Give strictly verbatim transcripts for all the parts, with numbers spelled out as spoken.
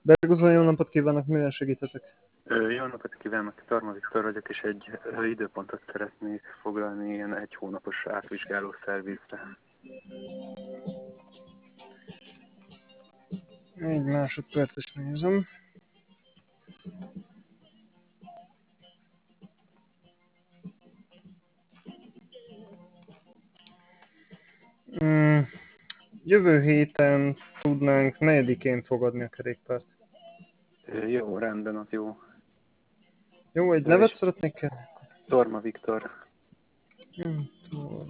Berguzon, jó napot kívánok, mivel segíthetek? Ö, Jó napot kívánok, Tarma Viktor vagyok, és egy ö, időpontot szeretnék foglalni ilyen egy hónapos átvizsgáló szervizre. Egy másodperc, is nézem. Mm, jövő héten tudnánk negyedikén fogadni a kerékpárt. Ö, Jó, rendben, az jó. Jó, egy Ö, nevet És szeretnék kérni? Torma Viktor, Hm, tudom.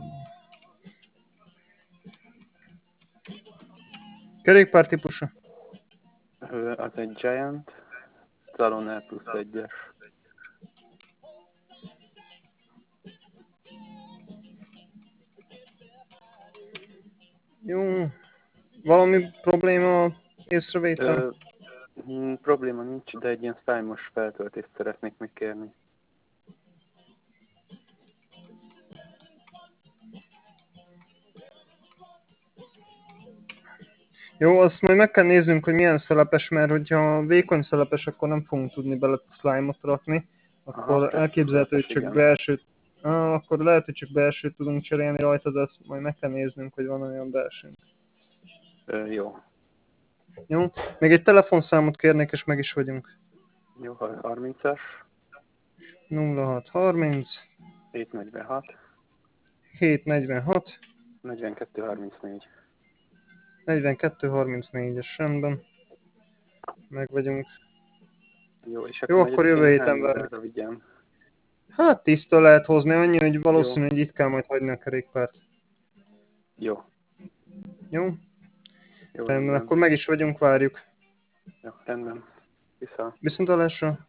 Kerékpár típusa? ö, az egy Giant, Talon L plusz egyes. Jó. Valami probléma, észrevétel? Ö, hm, probléma nincs, de egy ilyen szájmos feltöltést szeretnék még kérni. Jó, azt majd meg kell néznünk, hogy milyen szelepes, mert hogyha vékony szelepes, akkor nem fogunk tudni bele slime-ot rakni. Aha, Akkor persze, elképzelhető, hogy szelepes, csak igen. belsőt, ah, akkor lehet, hogy csak belsőt tudunk cserélni rajta, de azt majd meg kell néznünk, hogy van olyan belsőnk. Ö, Jó. Jó? Még egy telefonszámot kérnék, és meg is vagyunk. Jó, harmincas, nulla hat harminc hétszáznegyvenhat, hétszáznegyvenhat negyvenkettő harmincnégy. negyvenkettő harmincnégyes, rendben. Meg vagyunk. Jó, és Jó, akkor akkor jövő negyedikén héten hány várjuk. órára vigyem? Hát tiszta lehet hozni, annyi, hogy Jó, valószínű, hogy itt kell majd hagyni a kerékpárt. jó, Jó? jó, Rendben, rendben. akkor meg is vagyunk, várjuk. Jó, rendben. Vissza. Viszontlátásra!